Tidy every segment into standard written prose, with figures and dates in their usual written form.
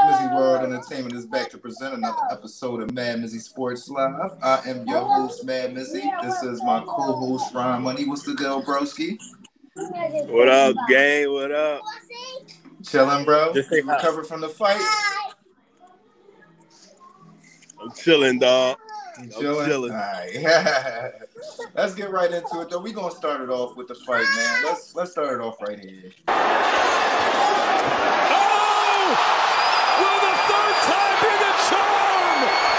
Mizzy World Entertainment is back to present another episode of Mad Mizzy Sports Live. I am your host, Mad Mizzy. This is my co-host, Ryan Money. What's the deal, broski? What up, gang? What up? Chilling, bro. Just say You hi. recovered from the fight? I'm chilling, dog. You I'm chilling? chilling. All right. Let's get right into it, though. We're going to start it off with the fight, man. Let's start it off right here. Oh! Will the third time be the charm?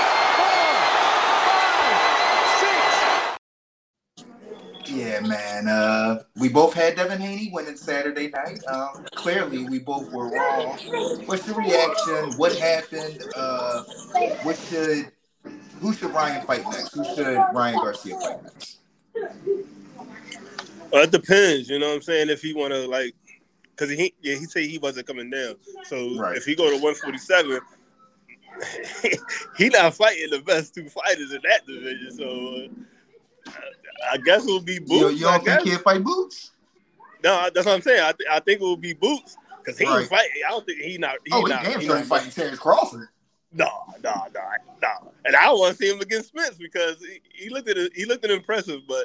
4, 5, 6. Yeah, man. We both had Devin Haney winning Saturday night. Clearly, we both were wrong. What's your reaction? What happened? Who should Ryan fight next? Who should Ryan Garcia fight next? Well, it depends, you know what I'm saying? If he want to, like, because he said he wasn't coming down. So Right. If he go to 147, he not fighting the best two fighters in that division. So I guess it will be Boots. You don't think he'll fight Boots? No, that's what I'm saying. I think it will be Boots because he ain't Right. fighting. I don't think he not. He damn sure ain't fighting Terrence Crawford. No. And I don't want to see him against Spence because he looked impressive, but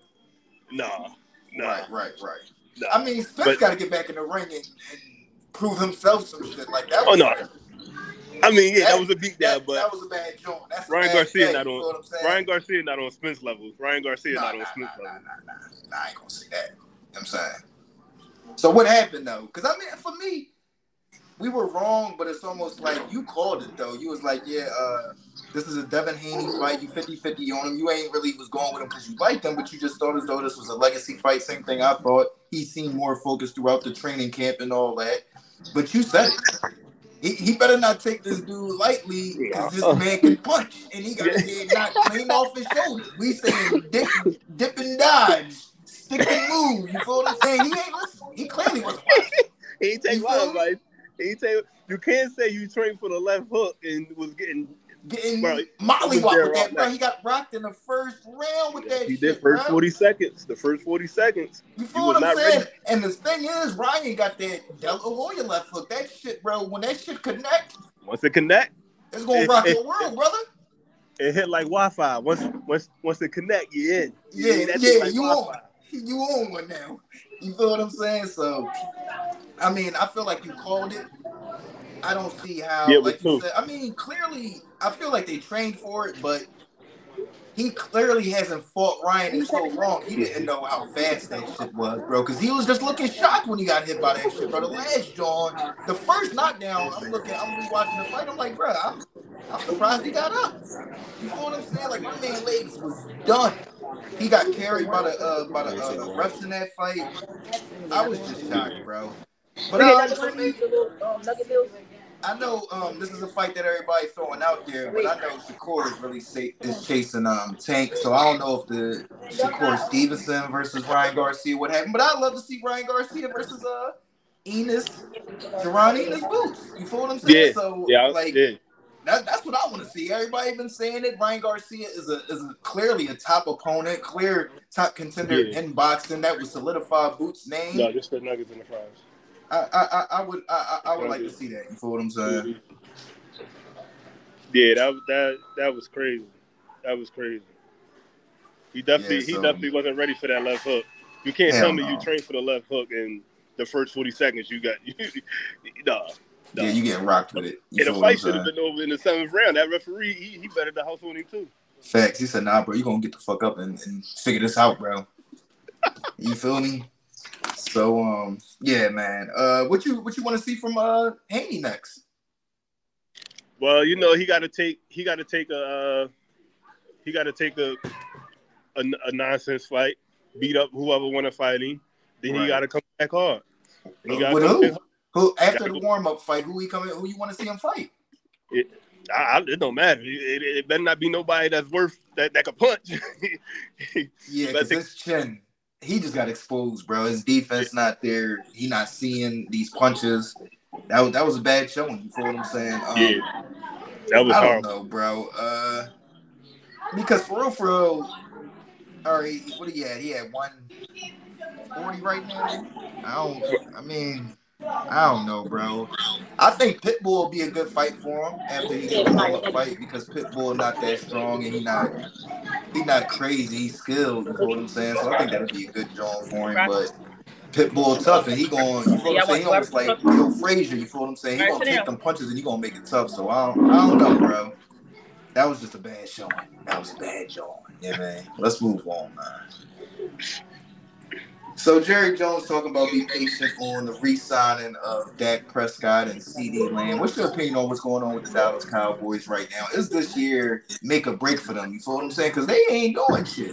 no. Right. No. I mean, Spence got to get back in the ring and prove himself some shit like that. Oh, no. I mean, that was a beatdown, but that was a bad joint. That's Ryan Garcia not on. Ryan Garcia not on Spence levels. Ryan Garcia not on Spence levels. Nah, I ain't gonna say that. You know what I'm saying. So what happened though? Because I mean, for me, we were wrong, but it's almost like you called it though. You was like, this is a Devin Haney fight. You 50-50 on him. You ain't really was going with him because you liked him, but you just thought as though this was a legacy fight. Same thing I thought. He seemed more focused throughout the training camp and all that. But you said it. He better not take this dude lightly because this man can punch and he got his head knocked clean off his shoulder. We saying dip and dodge, stick and move. You feel what I'm saying? He ain't listening. He clearly wasn't watching. He ain't take my advice. You can't say you trained for the left hook and was getting mollywopped with that, bro. He got rocked in the first round with that shit. He did first 40 seconds. The first 40 seconds. You feel what I'm saying? Ready. And the thing is, Ryan got that De La Hoya left hook. That shit, bro, when that shit connect. Once it connect. It's going to rock your world, brother. It hit like Wi-Fi. Once it connect, you in. Like you on. You on one now. You feel what I'm saying? So, I mean, I feel like you called it. I don't see how, like you said. I mean, clearly, I feel like they trained for it, but he clearly hasn't fought Ryan in so long. He didn't know how fast that shit was, bro, because he was just looking shocked when he got hit by that shit, bro. The last John, the first knockdown, I'm rewatching the fight. I'm like, bro, I'm surprised he got up. You feel what I'm saying? Like, my man legs was done. He got carried by the refs in that fight. I was just shocked, bro. But for me, I know this is a fight that everybody's throwing out there, but I know Shakur is really is chasing Tank, so I don't know if the Shakur Stevenson versus Ryan Garcia would happen, but I'd love to see Ryan Garcia versus Jaron Enos Boots. You feel what I'm saying? That's what I want to see. Everybody been saying it. Ryan Garcia is a clearly a top opponent, clear top contender in boxing. That would solidify Boots' name. No, just the nuggets in the fries. I would like to see that. You feel what I'm saying? Yeah, that was crazy. That was crazy. He definitely wasn't ready for that left hook. You can't tell me you trained for the left hook in the first 40 seconds. You got nah. Yeah, you getting rocked with it. And the fight should have been over in the 7th round. That referee, he bettered the house on him too. Facts. He said, "Nah, bro, you gonna get the fuck up and figure this out, bro." You feel me? So, yeah, man. What you want to see from Haney next? Well, you know, he got to take a nonsense fight, beat up whoever want to fight him. Then he got to come back hard. Who after the warm up fight? Who you want to see him fight? It don't matter. It better not be nobody that's worth that could punch. Yeah, because his chin. He just got exposed, bro. His defense not there. He not seeing these punches. That was a bad showing. You feel what I'm saying? That was I horrible. don't know, bro. Because for real, all right, what he had? He had 140 right now. I mean, I don't know, bro. I think Pitbull will be a good fight for him after he do a normal fight because Pitbull not that strong and he not crazy. He's skilled. You feel what I'm saying? So I think that'll be a good joint for him. But Pitbull tough and he going. You feel what I'm saying? He almost like Joe Frazier. You feel what I'm saying? He gonna take them punches and he gonna make it tough. So I don't know, bro. That was just a bad showing. That was a bad showing. Yeah, man. Let's move on, man. So Jerry Jones talking about be patient on the re-signing of Dak Prescott and CeeDee Lamb. What's your opinion on what's going on with the Dallas Cowboys right now? Is this year make a break for them? You feel what I'm saying? Because they ain't doing shit.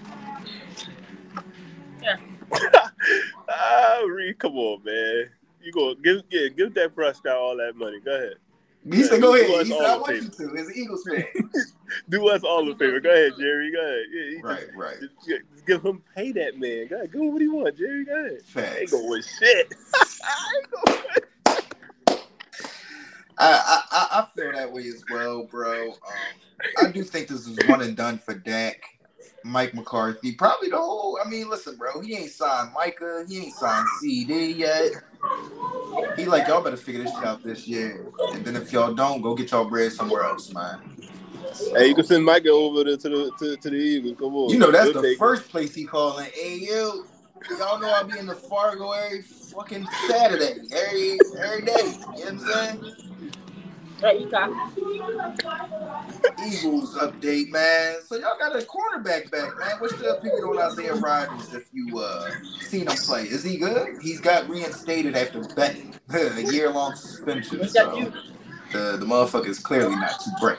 Yeah. Reed, come on, man. You go give Dak Prescott all that money. Go ahead. He said, "Go ahead." He said, "I want you to." As an Eagles fan, do us all a favor. Go ahead, Jerry. Go ahead. Yeah, right. Just give him, pay that man. Go ahead, give him what he want, Jerry. Go ahead. Facts. I ain't going with shit. I feel that way as well, bro. I do think this is one and done for Dak. Mike McCarthy, probably the whole. I mean, listen, bro. He ain't signed Micah. He ain't signed CD yet. He like, y'all better figure this shit out this year. And then if y'all don't, go get y'all bread somewhere else, man. So, hey, you can send Micah over there to the Eagles. Come on. You know that's the first place he calling. Hey, y'all know I'll be in the Fargo every fucking Saturday, every day. You know what I'm saying? Eagles update, man. So y'all got a cornerback back, man. What's your opinion on Isaiah Rodgers if you seen him play? Is he good? He's got reinstated after betting a year-long suspension. So the motherfucker is clearly not too bright.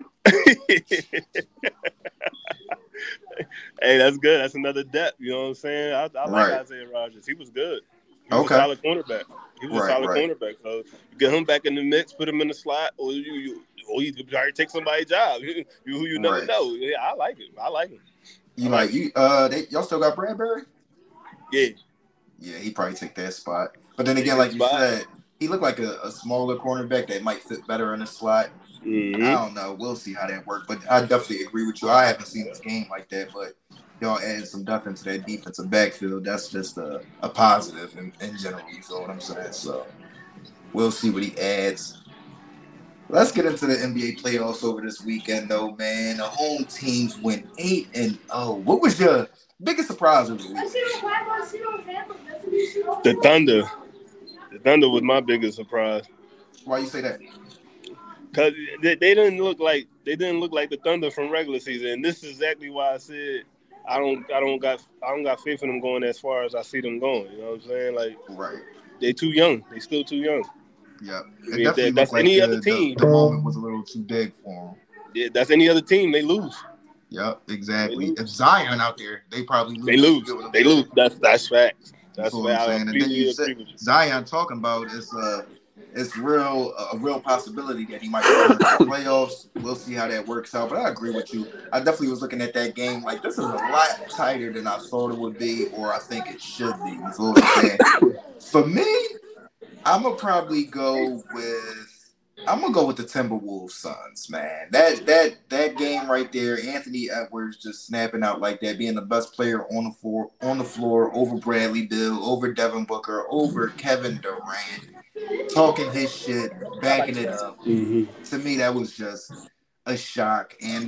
Hey, that's good. That's another depth. You know what I'm saying? I like Isaiah Rodgers. He was good. He was a solid cornerback. He was a solid cornerback. So you get him back in the mix, put him in the slot, or you try to take somebody's job. You never know. Yeah, I like it. Y'all still got Bradbury? Yeah. Yeah, he probably take that spot. But then again, like you said, he looked like a smaller cornerback that might fit better in the slot. Mm-hmm. I don't know. We'll see how that works. But I definitely agree with you. I haven't seen this game like that, but y'all adding some depth into that defensive backfield. That's just a positive in general. You know what I'm saying? So we'll see what he adds. Let's get into the NBA playoffs over this weekend, though, man. The home teams went 8-0. What was your biggest surprise of the week? The Thunder. The Thunder was my biggest surprise. Why you say that? Because they didn't look like the Thunder from regular season, and this is exactly why I said I don't got faith in them going as far as I see them going. You know what I'm saying? Like, they too young. They still too young. Yeah, I mean, that's like any other team. The moment was a little too big for them. Yeah, that's any other team. They lose. Yep, exactly. If Zion out there, they probably lose. They lose. That's facts. That's what I'm saying. And then you said Zion talking about it's a real possibility that he might return to the playoffs. We'll see how that works out. But I agree with you. I definitely was looking at that game like this is a lot tighter than I thought it would be, or I think it should be. You feel what I'm saying? For me, I'm gonna probably go with the Timberwolves Suns, man. That game right there, Anthony Edwards just snapping out like that, being the best player on the floor over Bradley Beal, over Devin Booker, over Kevin Durant, talking his shit, backing it up. Mm-hmm. To me, that was just a shock. And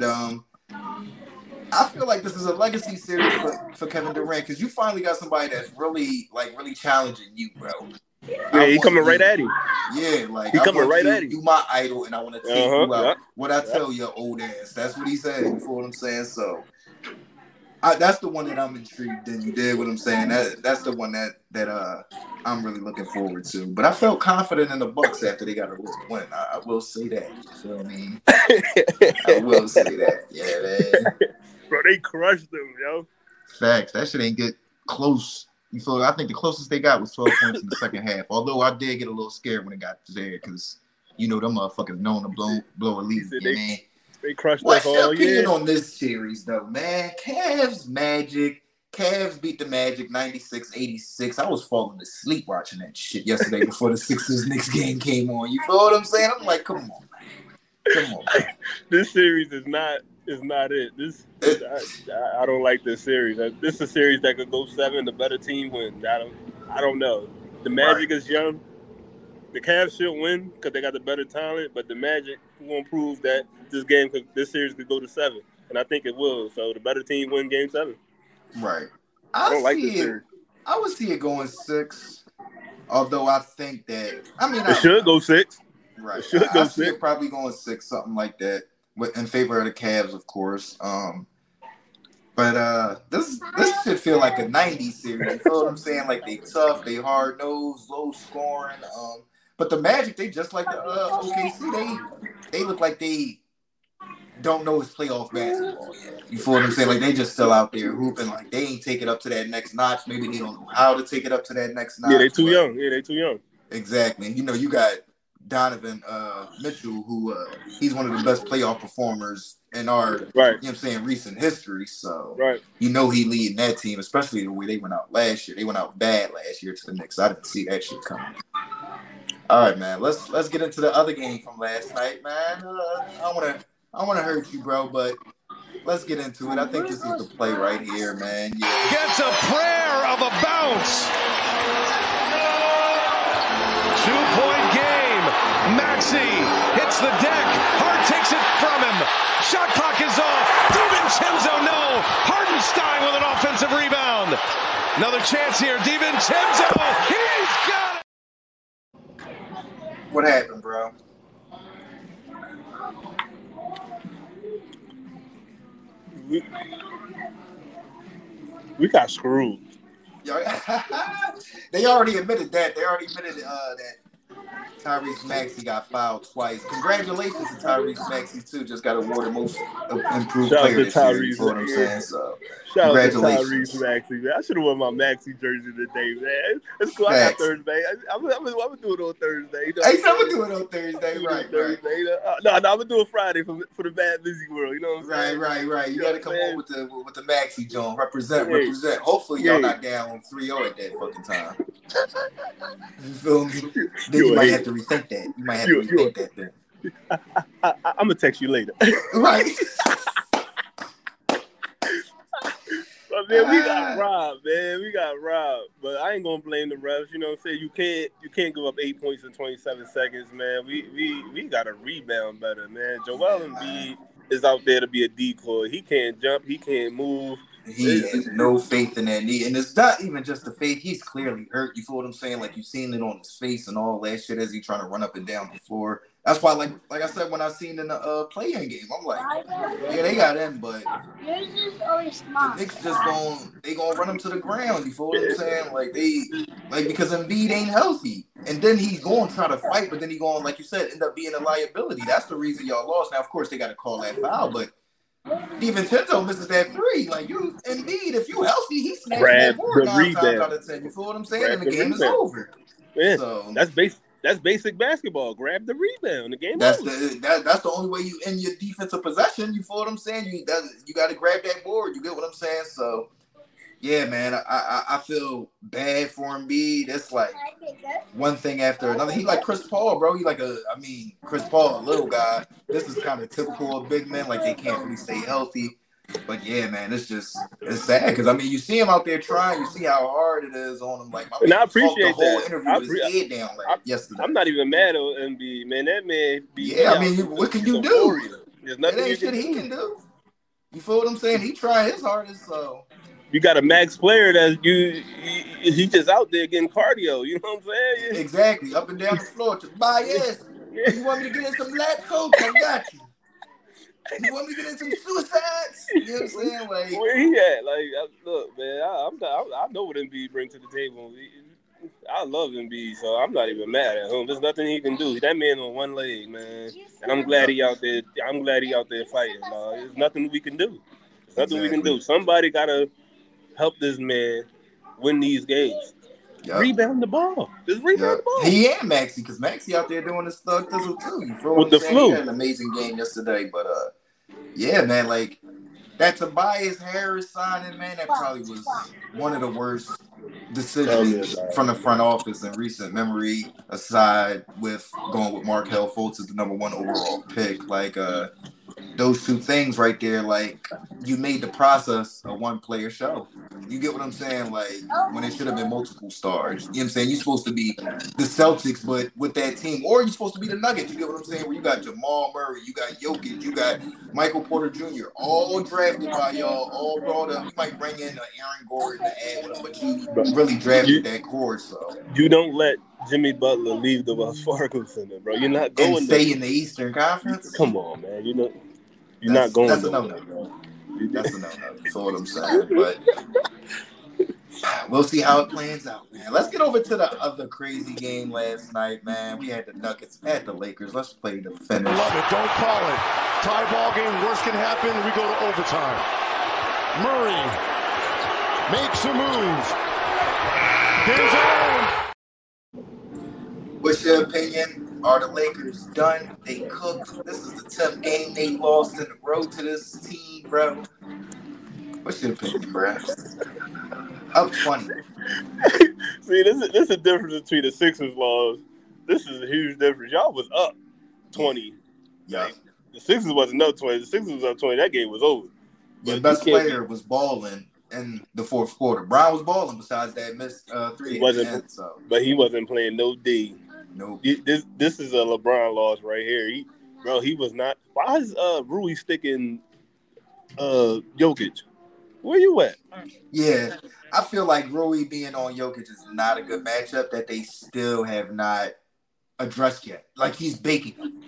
I feel like this is a legacy series for Kevin Durant because you finally got somebody that's really challenging you, bro. Yeah, he coming right at him. Yeah, like he coming right at him. You my idol, and I want to take you out. Yep. What I tell your old ass. That's what he said. You feel what I'm saying? So, that's the one that I'm intrigued in. You did what I'm saying. That's the one that I'm really looking forward to. But I felt confident in the Bucks after they got a little win. I will say that. You feel me? I will say that. Yeah, man. Bro, they crushed them, yo. Facts. That shit ain't get close. You feel? I think the closest they got was 12 points in the second half. Although I did get a little scared when it got there because them motherfuckers known to blow a lead. They crushed us all. What's your opinion on this series, though, man? Cavs Magic. Cavs beat the Magic 96-86. I was falling asleep watching that shit yesterday before the Sixers-Knicks game came on. You feel what I'm saying? I'm like, come on, man. This series is not it. I don't like this series. This is a series that could go 7. The better team wins. I don't know. The Magic is young. The Cavs should win because they got the better talent, but the Magic won't prove that this series could go to 7, and I think it will. So the better team win Game 7. Right. I don't like this series. I would see it going 6, although I think that it should go 6. Right. It should go 6. See it probably going 6, something like that, in favor of the Cavs, of course. But this should feel like a 90s series. You know what I'm saying? Like they tough, they hard nosed, low scoring. But the Magic, they just like the OKC. They look like they don't know it's playoff basketball yet. You feel what I'm saying? Like they just still out there hooping. Like they ain't take it up to that next notch. Maybe they don't know how to take it up to that next notch. Yeah, they too young. Yeah, they too young. Exactly. You got Donovan Mitchell, who he's one of the best playoff performers in our, recent history. So, he leading that team, especially the way they went out last year. They went out bad last year to the Knicks. I didn't see that shit coming. All right, man. Let's get into the other game from last night, man. I want to hurt you, bro, but let's get into it. I think this is the play right here, man. Yeah. Gets a prayer of a bounce. 2-point game. Maxey hits the deck. Hart takes it from him. Shot clock is off. DiVincenzo, no. Hartenstein with an offensive rebound. Another chance here. DiVincenzo. He's got it. What happened, bro? We got screwed. They already admitted that. They already admitted that Tyrese Maxey got fouled twice. Congratulations to Tyrese Maxey too. Just got awarded most improved player this year. You know what I'm saying? So shout out to Tyrese Maxey, man. I should have worn my Maxey jersey today, man. It's cool. I got Thursday. I'm gonna do it on Thursday. You know I'm gonna do it on Thursday, right? Thursday. No, I'm gonna do it Friday for the Bad Busy World. You know what I'm saying? Right. You gotta come on with the Maxey Jones. Represent. Hopefully y'all not down 3-0 at that fucking time. You feel me? Then you might have to rethink that. You might have to rethink that then. I'm gonna text you later. Right. But man, we got robbed, man. We got robbed. But I ain't gonna blame the refs. You know what I'm saying? You can't give up 8 points in 27 seconds, man. We gotta rebound better, man. Joel Embiid is out there to be a decoy. He can't jump. He can't move. He has no faith in that knee. And it's not even just the faith. He's clearly hurt. You feel what I'm saying? Like, you've seen it on his face and all that shit as he's trying to run up and down the floor. That's why, like I said, when I seen in the play-in game, I'm like, yeah, they got in, but the Knicks just gonna run him to the ground. You feel what I'm saying? Because Embiid ain't healthy. And then he's going to try to fight, but then he going, like you said, end up being a liability. That's the reason y'all lost. Now, of course, they got to call that foul, but DiVincenzo misses that 3. Like, you, Embiid, if you healthy, he snatches that board 9 times out of 10. You feel what I'm saying? And the game is over. Yeah, so that's basic basketball. Grab the rebound. The game that's over. That's the only way you end your defensive possession. You feel what I'm saying? You got to grab that board. You get what I'm saying? So, yeah, man, I feel bad for Embiid. It's like one thing after another. He like Chris Paul, bro. Chris Paul, a little guy. This is kind of typical of big men. Like, they can't really stay healthy. But yeah, man, it's sad because you see him out there trying. You see how hard it is on him. Like, and I appreciate the whole interview with his head down yesterday. I'm not even mad at Embiid, man. That man, what can you do? There's nothing he can do. You feel what I'm saying? He tried his hardest, so. You got a max player he's just out there getting cardio. You know what I'm saying? Yeah. Exactly, up and down the floor. Bias. You want me to get in some lap coach? I got you. You want me to get in some suicides? You know what I'm saying? Like, where he at? Like, look, man, I know what Embiid brings to the table. I love Embiid, so I'm not even mad at him. There's nothing he can do. That man on one leg, man. And I'm glad he out there. I'm glad he out there fighting. There's nothing we can do. We can do. Somebody gotta help this man win these games. Yep. Rebound the ball. Just rebound the ball. He and Maxey, because Maxey out there doing his stuff too. You feel with the flu. He had an amazing game yesterday, but yeah, man, like that Tobias Harris signing, man, that probably was one of the worst decisions from the front office in recent memory, aside with going with Markelle Fultz as the number 1 overall pick. Like, those two things right there, like you made the process a one-player show. You get what I'm saying? Like when it should have been multiple stars. You know what I'm saying? You're supposed to be the Celtics, but with that team, or you're supposed to be the Nuggets. You get what I'm saying? Where you got Jamal Murray, you got Jokic, you got Michael Porter Jr., all drafted by y'all, all brought up. You might bring in Aaron Gordon to add with them, but you really drafted that core. So you don't let Jimmy Butler leave the Wells Fargo Center, bro. You're not going and stay in the Eastern Conference. Come on, man. You're not going. That's a no-no, bro. That's a no-no. That's what I'm saying. But we'll see how it plans out, man. Let's get over to the other crazy game last night, man. We had the Nuggets at the Lakers. Let's play the finish. Love it. Don't call it. Tie ball game. Worst can happen. We go to overtime. Murray makes a move. What's your opinion? Are the Lakers done? They cooked. This is the 10th game they lost in the road to this team, bro. What's your opinion, bro? Up 20. See, this is the difference between the Sixers loss. This is a huge difference. Y'all was up 20. Yeah. Like, the Sixers wasn't up 20. The Sixers was up 20. That game was over. Your best player was balling in the fourth quarter. Brown was balling besides that missed three at the end. So. But he wasn't playing no D. Nope. This is a LeBron loss right here. He was not. Why is Rui sticking Jokic? Where you at? Yeah, I feel like Rui being on Jokic is not a good matchup that they still have not addressed yet. Like he's baking.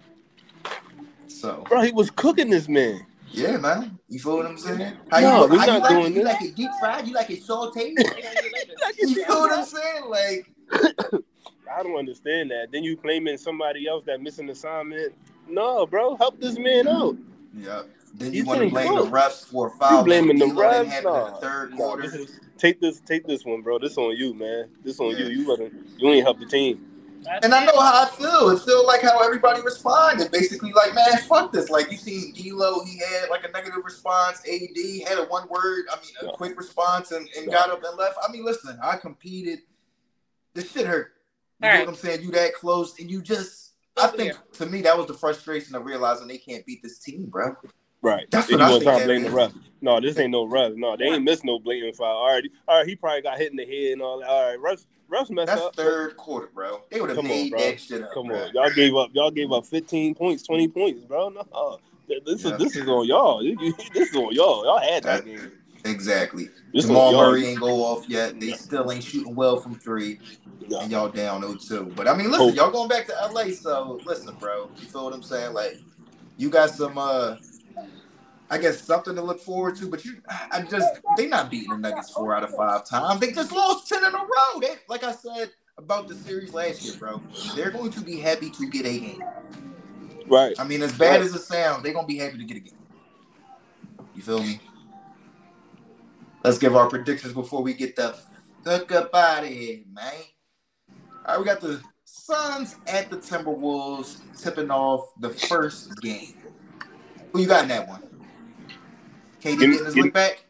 So, bro, he was cooking this man. Yeah, man. You feel what I'm saying? We're not doing this. You like it deep fried? You like it sauteed? You feel what I'm saying? Like. I don't understand that. Then you blaming somebody else that missing assignment. No, bro, help this man out. Yeah. Then you want to blame the refs for a foul. You blaming the refs? In the third quarter. Take this one, bro. This on you, man. This on you. You ain't help the team. And I know how I feel. It feels like how everybody responded. Basically, like, man, fuck this. Like, you seen D'Lo, he had like a negative response. AD had a quick response and got up and left. I mean, listen, I competed. This shit hurt. You know what I'm saying? You that close, and you just. I think to me that was the frustration of realizing they can't beat this team, bro. Right. That's what I think. To blame the ref. No, this ain't no ref. No, they ain't missed no blatant foul. All right. He probably got hit in the head and all that. All right, refs messed up. That's third quarter, bro. They would have made that shit up. Come on, y'all gave up 15 points, 20 points, bro. No, this is on y'all. This is on y'all. Y'all had that game. Exactly. Jamal Murray ain't go off yet. They still ain't shooting well from three. No. And y'all down 0-2. But I mean, listen, y'all going back to LA, so listen, bro. You feel what I'm saying? Like, you got some I guess something to look forward to, but they not beating the Nuggets 4 out of 5 times. They just lost 10 in a row. Like I said about the series last year, bro, they're going to be happy to get a game. Right. I mean, as bad as it sounds, they're going to be happy to get a game. You feel me? Let's give our predictions before we get the fuck up out of here, man. All right, we got the Suns at the Timberwolves tipping off the first game. Who you got in that one? KD getting his look back?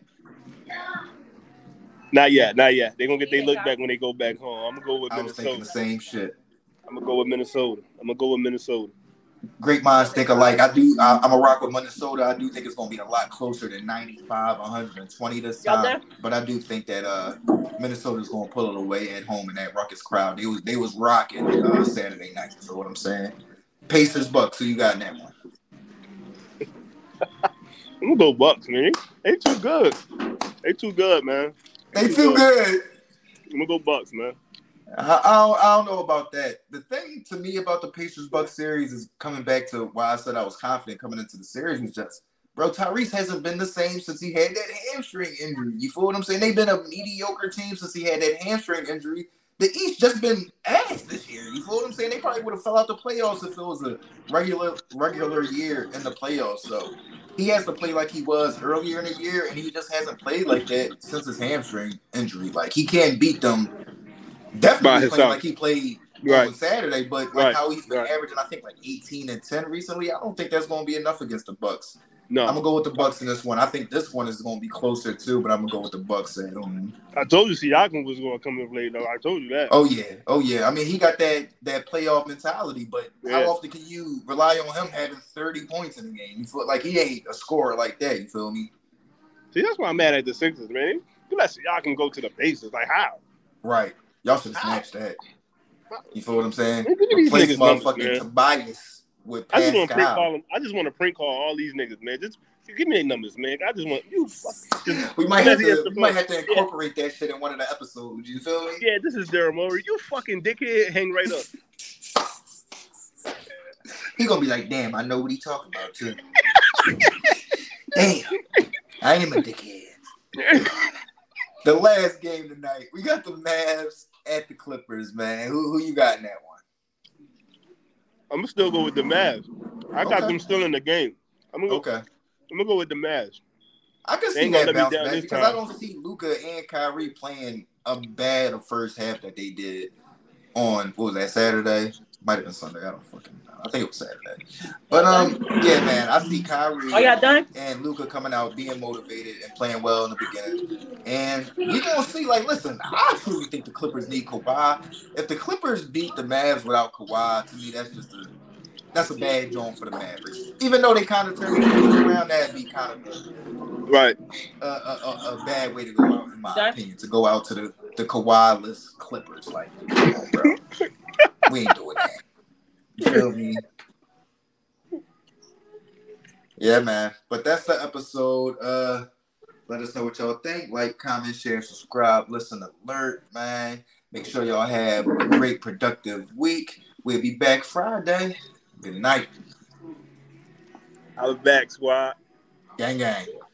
Not yet. They're going to get their look back when they go back home. I'm going to go with Minnesota. I was thinking the same shit. I'm going to go with Minnesota. Great minds think alike. I'm a rock with Minnesota. I do think it's going to be a lot closer than 95, 120 this time. But I do think that Minnesota's going to pull it away at home in that ruckus crowd. They was rocking Saturday night. So what I'm saying, Pacers, Bucks. Who you got in that one? I'm gonna go Bucks, man. They too good. Man. They too good. I'm gonna go Bucks, man. I don't know about that. The thing to me about the Pacers-Bucks series is coming back to why I said I was confident coming into the series was just, bro, Tyrese hasn't been the same since he had that hamstring injury. You feel what I'm saying? They've been a mediocre team since he had that hamstring injury. The East just been ass this year. You feel what I'm saying? They probably would have fell out the playoffs if it was a regular year in the playoffs. So he has to play like he was earlier in the year, and he just hasn't played like that since his hamstring injury. Like, he can't beat them. Definitely playing like he played on Saturday, but like how he's been averaging, I think, like 18 and 10 recently. I don't think that's going to be enough against the Bucks. No. I'm gonna go with the Bucks in this one. I think this one is gonna be closer too, but I'm gonna go with the Bucks. I told you Siakam was gonna come and play though. I told you that. Oh yeah. I mean, he got that playoff mentality, but how often can you rely on him having 30 points in the game? You feel like he ain't a scorer like that. You feel me? See, that's why I'm mad at the Sixers, man. You let Siakam go to the bases. Like how? Right. Y'all should have snatched that. You feel what I'm saying? Replace motherfucking Tobias with Pascal. I just want to prank call all these niggas, man. Just give me their numbers, man. I just want you. We might have to incorporate that shit in one of the episodes. You feel me? Yeah, this is Daryl Morey. You fucking dickhead. Hang right up. He gonna be like, damn, I know what he talking about too. Damn, I am a dickhead. The last game tonight, we got the Mavs at the Clippers, man. Who you got in that one? I'm gonna still go with the Mavs. I got them still in the game. I'm gonna go with the Mavs. I can see that bounce back because I don't see Luka and Kyrie playing a bad first half that they did on, what was that, Saturday? Might have been Sunday. I don't fucking know. I think it was Saturday. But yeah, man, I see Kyrie and Luka coming out being motivated and playing well in the beginning. And we gonna see, like, listen, I truly think the Clippers need Kawhi. If the Clippers beat the Mavs without Kawhi, to me that's a bad joint for the Mavericks. Even though they kind of turned the games around, that'd be kind of a bad way to go out, in my opinion, to go out to the Kawhi-less Clippers. Like, come on, bro. We ain't doing that. You feel me? Yeah, man. But that's the episode. Let us know what y'all think. Like, comment, share, subscribe, listen alert, man. Make sure y'all have a great, productive week. We'll be back Friday. Good night. I'll be back, squad. Gang, gang.